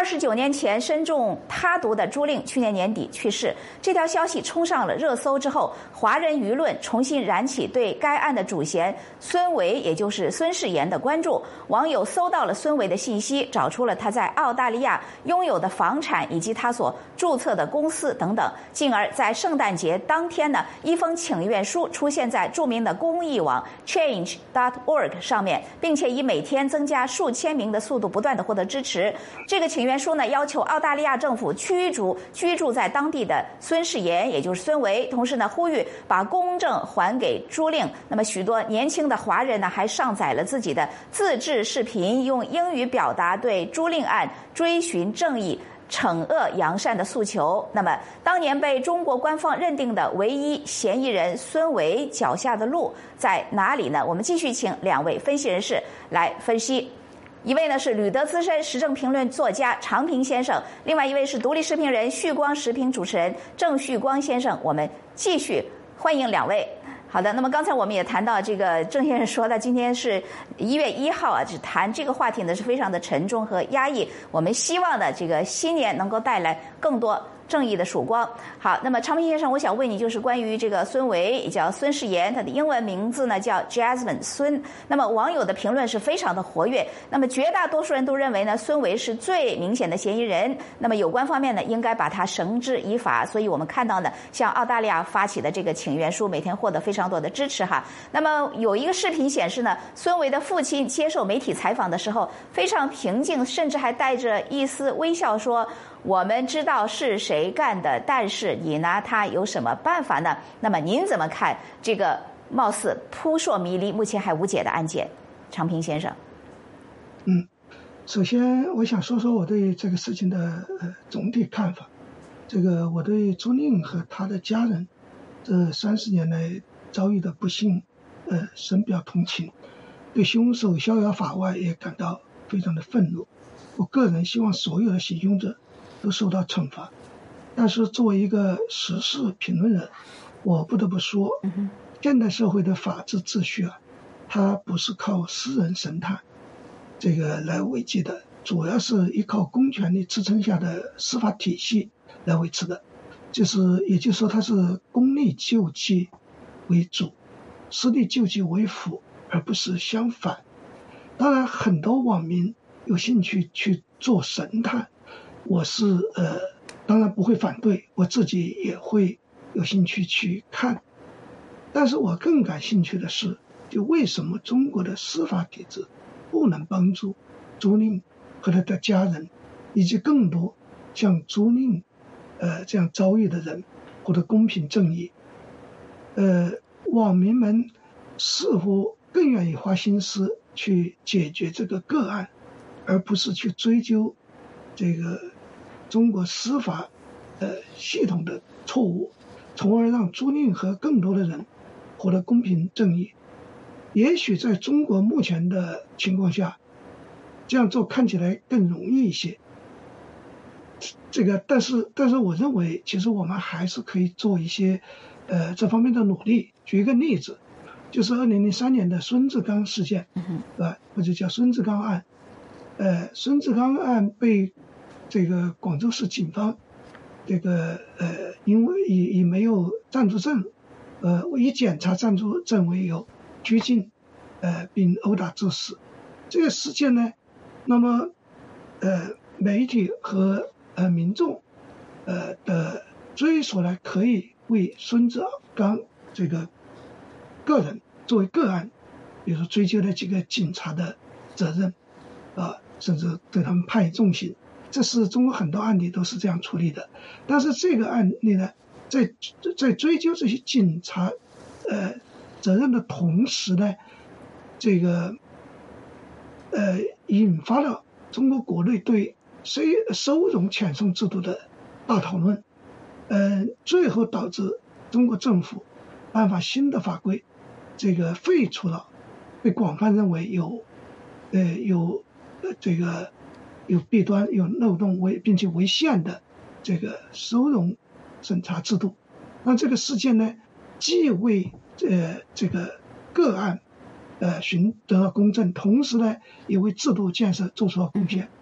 29年前身中他毒的朱令去年年底去世，这条消息冲上了热搜之后，华人舆论重新燃起对该案的主嫌孙维，也就是孙世炎的关注。网友搜到了孙维的信息，找出了他在澳大利亚拥有的房产以及他所注册的公司等等，进而在圣诞节当天呢，一封请愿书出现在著名的公益网 Change.org 上面，并且以每天增加数千名的速度不断的获得支持。这个请愿书呢，要求澳大利亚政府驱逐居住在当地的孙世炎，也就是孙维，同时呢，呼吁把公正还给朱令。那么许多年轻的华人呢，还上载了自己的自制视频，用英语表达对朱令案追寻正义、惩恶扬善的诉求。那么当年被中国官方认定的唯一嫌疑人孙维脚下的路在哪里呢？我们继续请两位分析人士来分析。一位呢是旅德资深时政评论作家常平先生，另外一位是独立时评人旭光时评主持人郑旭光先生。我们继续欢迎两位。好的，那么刚才我们也谈到这个郑先生说的，今天是1月1号啊，只谈这个话题呢是非常的沉重和压抑。我们希望的这个新年能够带来更多正义的曙光。好，那么常平先生，我想问你，就是关于这个孙维，也叫孙世炎，他的英文名字呢叫 Jasmine 孙。那么网友的评论是非常的活跃。那么绝大多数人都认为呢，孙维是最明显的嫌疑人。那么有关方面呢，应该把他绳之以法。所以我们看到呢，像澳大利亚发起的这个请愿书，每天获得非常多的支持哈。那么有一个视频显示呢，孙维的父亲接受媒体采访的时候非常平静，甚至还带着一丝微笑说，我们知道是谁干的，但是你拿他有什么办法呢？那么您怎么看这个貌似扑朔迷离、目前还无解的案件？常平先生。 首先我想说说我对这个事情的总体看法。这个我对朱令和他的家人这30年来遭遇的不幸深表同情，对凶手逍遥法外也感到非常的愤怒。我个人希望所有的行凶者都受到惩罚。但是作为一个时事评论人，我不得不说，现代社会的法治秩序啊，它不是靠私人神探这个来维系的，主要是依靠公权力支撑下的司法体系来维持的。也就是说，它是公力救济为主，私力救济为辅，而不是相反。当然，很多网民有兴趣去做神探，我是当然不会反对，我自己也会有兴趣去看。但是我更感兴趣的是，就为什么中国的司法体制不能帮助朱令和他的家人，以及更多像朱令这样遭遇的人获得公平正义。网民们似乎更愿意花心思去解决这个个案，而不是去追究这个中国司法系统的错误，从而让朱令和更多的人获得公平正义。也许在中国目前的情况下，这样做看起来更容易一些。但是我认为，其实我们还是可以做一些这方面的努力。举一个例子，就是2003年的孙志刚事件，或者叫孙志刚案。孙志刚案被这个广州市警方因为以没有暂住证，以检查暂住证为由拘禁，并殴打致死。这个事件呢，那么媒体和民众的追索呢，可以为孙志刚这个个人作为个案，比如说追究了几个警察的责任，甚至对他们判以重刑。这是中国很多案例都是这样处理的。但是这个案例呢，在追究这些警察责任的同时呢，这个引发了中国国内对收容遣送制度的大讨论，最后导致中国政府颁发新的法规，这个废除了被广泛认为有弊端、有漏洞并且违宪的这个收容审查制度。那这个事件呢，既为这个个案寻得到公正，同时呢，也为制度建设做出了贡献。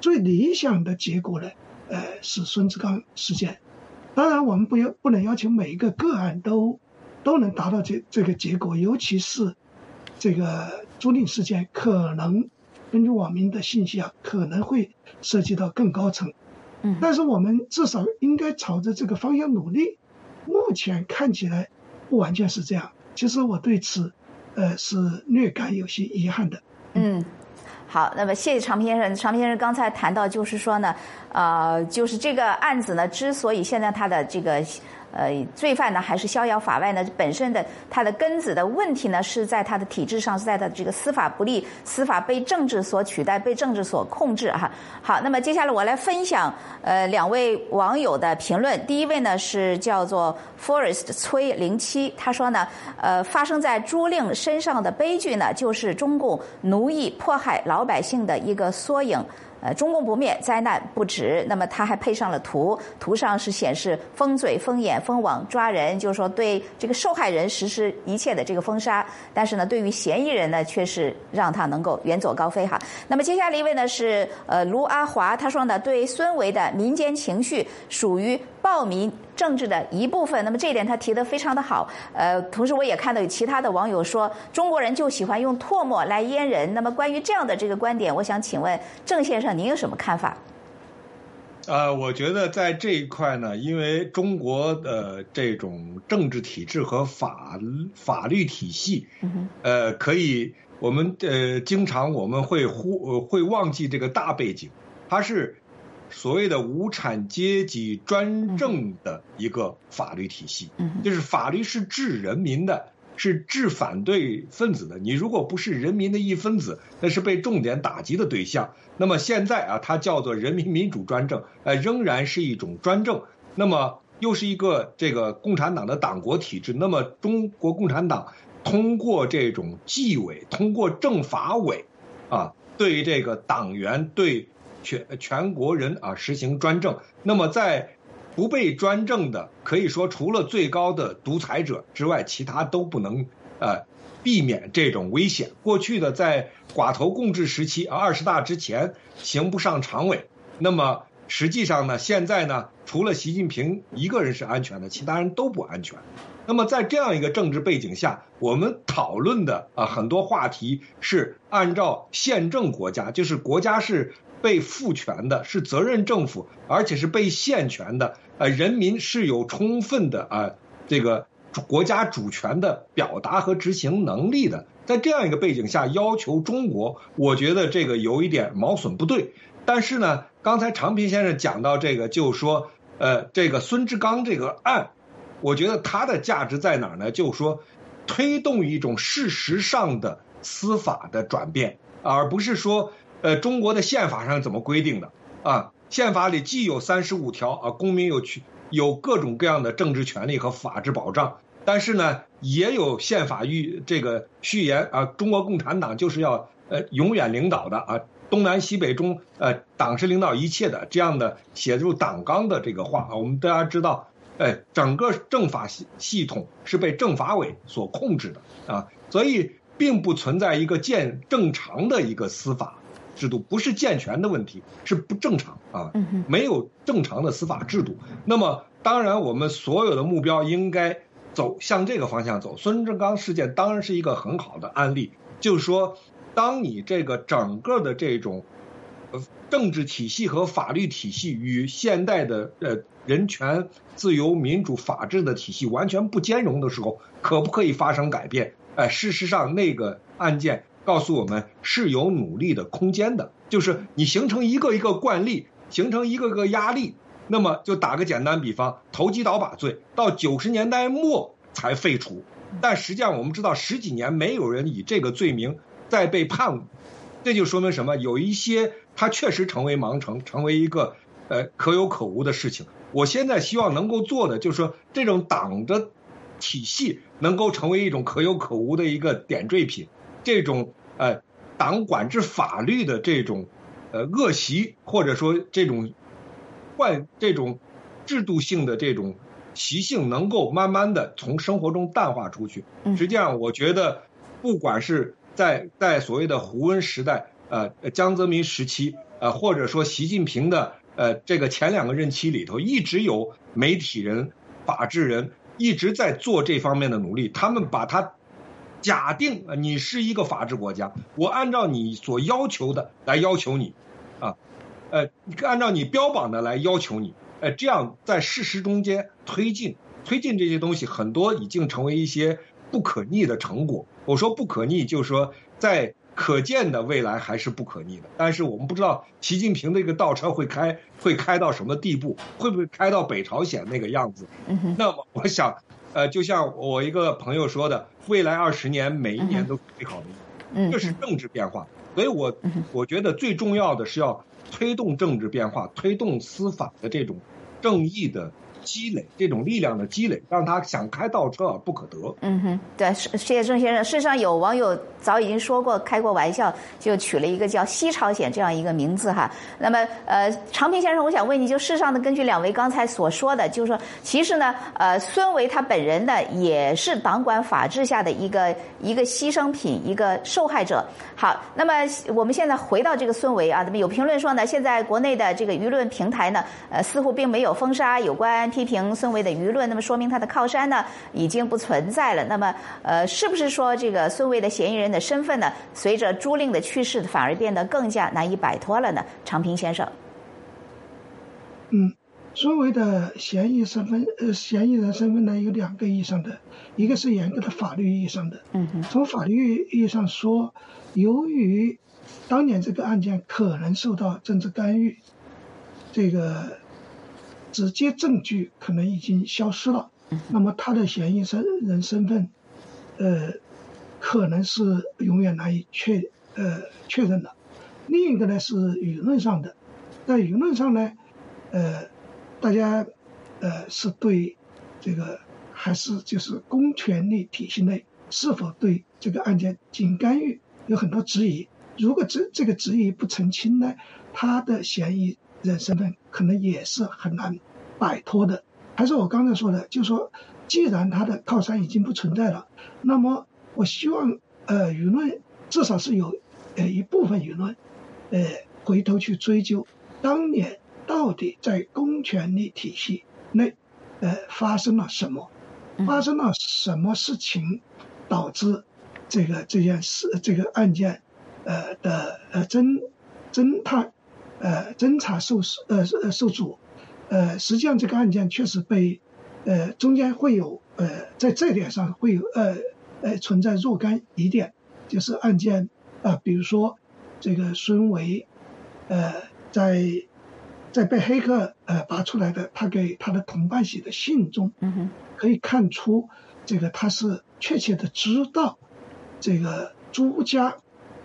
最理想的结果呢，是孙志刚事件。当然，我们不能要求每一个个案都能达到这个结果，尤其是这个租赁事件，可能根据网民的信息可能会涉及到更高层。但是我们至少应该朝着这个方向努力。目前看起来不完全是这样，其实我对此是略感有些遗憾的。 好，那么谢谢常平先生。常平先生刚才谈到，就是说呢，就是这个案子呢，之所以现在他的这个罪犯呢还是逍遥法外呢，本身的他的根子的问题呢是在他的体制上，是在他的这个司法不力，司法被政治所取代，被政治所控制哈。好，那么接下来我来分享两位网友的评论。第一位呢是叫做 Forest 崔07，他说呢，发生在租赁身上的悲剧呢，就是中共奴役迫害老百姓的一个缩影。中共不灭，灾难不止。那么他还配上了图上是显示封嘴、封眼、封网、抓人，就是说对这个受害人实施一切的这个封杀。但是呢，对于嫌疑人呢，却是让他能够远走高飞哈。那么接下来一位呢是卢阿华，他说呢，对孙维的民间情绪属于暴民政治的一部分。那么这一点他提得非常的好。同时我也看到有其他的网友说，中国人就喜欢用唾沫来淹人。那么关于这样的这个观点，我想请问郑先生，您有什么看法？ 我觉得在这一块呢，因为中国的这种政治体制和法律体系，可以我们经常我们会忘记这个大背景，它是所谓的无产阶级专政的一个法律体系，就是法律是治人民的，是治反对分子的。你如果不是人民的一分子，那是被重点打击的对象。那么现在它叫做人民民主专政，仍然是一种专政。那么又是一个这个共产党的党国体制。那么中国共产党通过这种纪委，通过政法委对这个党员，对全国人实行专政。那么在不被专政的，可以说除了最高的独裁者之外，其他都不能避免这种危险。过去的在寡头共治时期，20大之前行不上常委。那么实际上呢，现在呢，除了习近平一个人是安全的，其他人都不安全。那么在这样一个政治背景下，我们讨论的很多话题是按照宪政国家，就是国家是被赋权的，是责任政府，而且是被宪权的，人民是有充分的这个国家主权的表达和执行能力的。在这样一个背景下要求中国，我觉得这个有一点毛损不对。但是呢，刚才常平先生讲到这个，就是说这个孙志刚这个案，我觉得它的价值在哪儿呢？就是说推动一种事实上的司法的转变，而不是说中国的宪法上怎么规定的宪法里既有35条公民有各种各样的政治权利和法治保障，但是呢，也有宪法这个序言中国共产党就是要永远领导的东南西北中党是领导一切的这样的写入党纲的这个话我们大家知道，整个政法系统是被政法委所控制的所以并不存在一个正常的一个司法制度，不是健全的问题，是不正常没有正常的司法制度。那么当然我们所有的目标应该走向这个方向走。孙志刚事件当然是一个很好的案例，就是说当你这个整个的这种政治体系和法律体系与现代的人权自由民主法治的体系完全不兼容的时候，可不可以发生改变？事实上那个案件告诉我们是有努力的空间的，就是你形成一个一个惯例，形成一个个压力。那么就打个简单比方，投机倒把罪到90年代末才废除，但实际上我们知道10几年没有人以这个罪名再被判过，这就说明什么？有一些它确实成为盲城，成为一个可有可无的事情。我现在希望能够做的就是说，这种党的体系能够成为一种可有可无的一个点缀品，这种党管制法律的这种恶习，或者说这种制度性的这种习性能够慢慢的从生活中淡化出去。实际上我觉得不管是在所谓的胡温时代， 江泽民时期或者说习近平的这个前2个任期里头，一直有媒体人、法治人一直在做这方面的努力。他们把它假定你是一个法治国家，我按照你所要求的来要求你按照你标榜的来要求你，这样在事实中间推进这些东西，很多已经成为一些不可逆的成果。我说不可逆，就是说在可见的未来还是不可逆的，但是我们不知道习近平的这个倒车会开到什么地步，会不会开到北朝鲜那个样子。那么我想就像我一个朋友说的，未来20年每一年都最好的一年，这是政治变化。所以我觉得最重要的是要推动政治变化，推动司法的这种正义的积累，这种力量的积累，让他想开倒车而不可得。 对，谢谢郑先生。事实上，有网友早已经说过，开过玩笑，就取了一个叫西朝鲜这样一个名字哈。那么长平先生，我想问你，就事实上呢，根据2位刚才所说的，就是说，其实呢，孙维他本人呢，也是党管法治下的一个牺牲品，一个受害者。好，那么我们现在回到这个孙维啊，那么有评论说呢，现在国内的这个舆论平台呢，似乎并没有封杀有关批评孙维的舆论，那么说明他的靠山呢已经不存在了。那么是不是说这个孙维的嫌疑人的身份呢，随着朱令的去世反而变得更加难以摆脱了呢？长平先生。 孙维的嫌疑人身份呢有2个意义上的，一个是严格的法律意义上的。从法律意义上说，由于当年这个案件可能受到政治干预，这个直接证据可能已经消失了，那么他的嫌疑人身份可能是永远难以确认的。另一个呢是舆论上的，在舆论上呢大家是对这个还是就是公权力体系内是否对这个案件进行干预有很多质疑。如果这个质疑不澄清呢，他的嫌疑人身份可能也是很难摆脱的。还是我刚才说的，就是说既然他的靠山已经不存在了，那么我希望舆论至少是有一部分舆论回头去追究当年到底在公权力体系内发生了什么，发生了什么事情导致这件事这个案件的侦查受阻。实际上这个案件确实被中间会有在这点上会有存在若干疑点，就是案件比如说这个孙维在被黑客拔出来的他给他的同伴写的信中，可以看出这个他是确切的知道这个朱家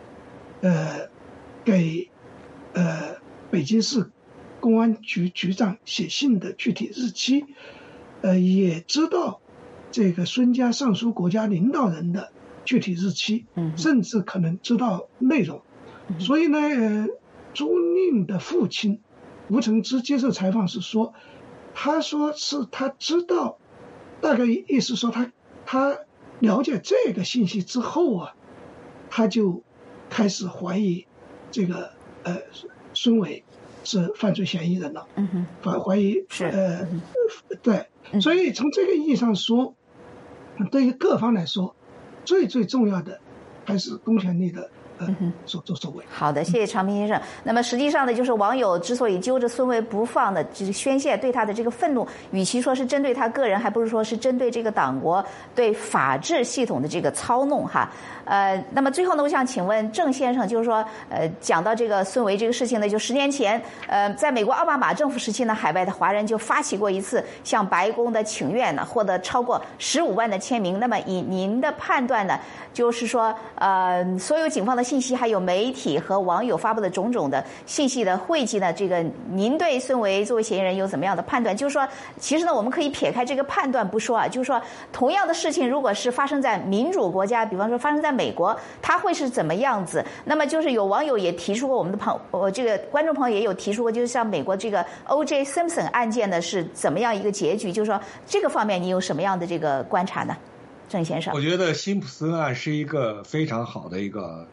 给北京市公安局局长写信的具体日期，也知道这个孙家上书国家领导人的具体日期，甚至可能知道内容。所以呢朱令的父亲吴承之接受采访时说，他说是他知道，大概意思说他了解这个信息之后啊，他就开始怀疑这个孙维是犯罪嫌疑人了，怀疑对，所以从这个意义上说，对于各方来说，最重要的还是公权力的所作所为。 好的，谢谢长平先生。那么实际上呢，就是网友之所以揪着孙维不放的，就是宣泄对他的这个愤怒，与其说是针对他个人，还不如说是针对这个党国对法治系统的这个操弄哈。那么最后呢，我想请问郑先生，就是说讲到这个孙维这个事情呢，就10年前在美国奥巴马政府时期呢，海外的华人就发起过一次向白宫的请愿呢，获得超过15万的签名。那么以您的判断呢，就是说所有警方的信息，还有媒体和网友发布的种种的信息的汇集呢，这个您对孙维作为嫌疑人有怎么样的判断？就是说，其实呢，我们可以撇开这个判断不说啊，就是说，同样的事情如果是发生在民主国家，比方说发生在美国，它会是怎么样子？那么就是有网友也提出过，我们的这个观众朋友也有提出过，就是像美国这个 O.J. Simpson 案件呢是怎么样一个结局？就是说这个方面你有什么样的这个观察呢？郑先生， 我觉得辛普森案是一个非常好的一个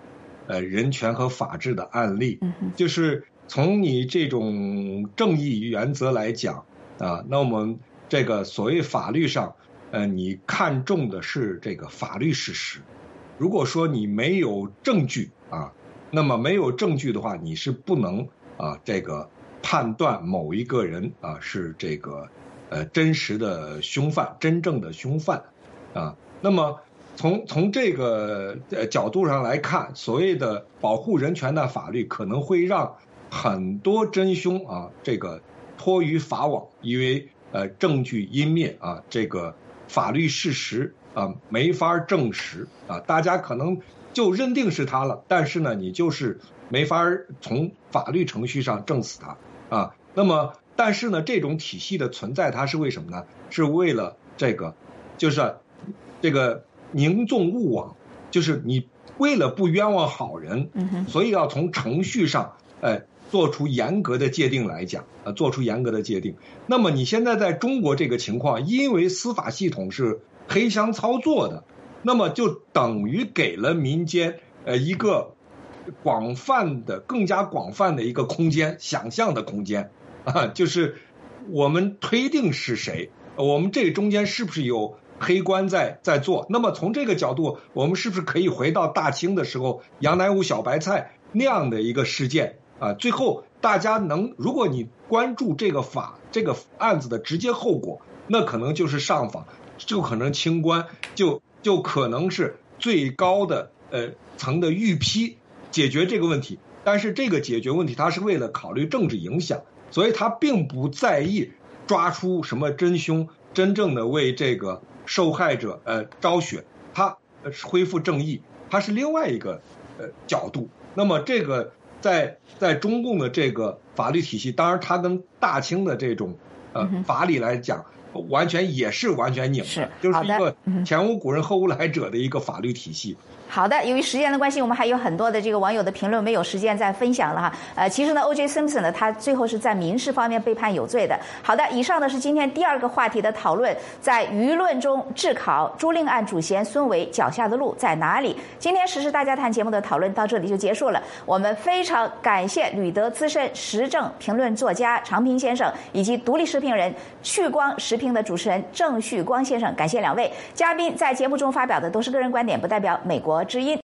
人权和法治的案例，就是从你这种正义原则来讲啊，那我们这个所谓法律上，你看重的是这个法律事实。如果说你没有证据啊，那么没有证据的话，你是不能这个判断某一个人是这个真实的凶犯，真正的凶犯啊。那么从这个角度上来看，所谓的保护人权的法律可能会让很多真凶这个脱于法网，因为证据湮灭这个法律事实没法证实大家可能就认定是他了，但是呢你就是没法从法律程序上证死他那么但是呢这种体系的存在它是为什么呢？是为了这个就是这个宁纵勿枉，就是你为了不冤枉好人，所以要从程序上做出严格的界定来讲做出严格的界定。那么你现在在中国这个情况，因为司法系统是黑箱操作的，那么就等于给了民间一个更加广泛的一个空间，想象的空间就是我们推定是谁，我们这中间是不是有黑官在做。那么从这个角度，我们是不是可以回到大清的时候杨乃武小白菜那样的一个事件最后大家如果你关注这个案子的直接后果，那可能就是上访，就可能清官，就可能是最高的层的预批解决这个问题。但是这个解决问题它是为了考虑政治影响，所以他并不在意抓出什么真凶，真正的为这个受害者昭雪，他恢复正义，他是另外一个角度。那么这个在中共的这个法律体系，当然它跟大清的这种法理来讲完全拧的，就是一个前无古人后无来者的一个法律体系。 好的，由于时间的关系，我们还有很多的这个网友的评论没有时间再分享了哈。其实呢 ，O.J. Simpson 呢，他最后是在民事方面被判有罪的。好的，以上呢是今天第二个话题的讨论，在舆论中炙烤朱令案主嫌孙维脚下的路在哪里？今天时事大家谈节目的讨论到这里就结束了。我们非常感谢旅德资深时政评论作家常平先生，以及独立时评人旭光时评的主持人郑旭光先生，感谢两位嘉宾在节目中发表的都是个人观点，不代表美国之音。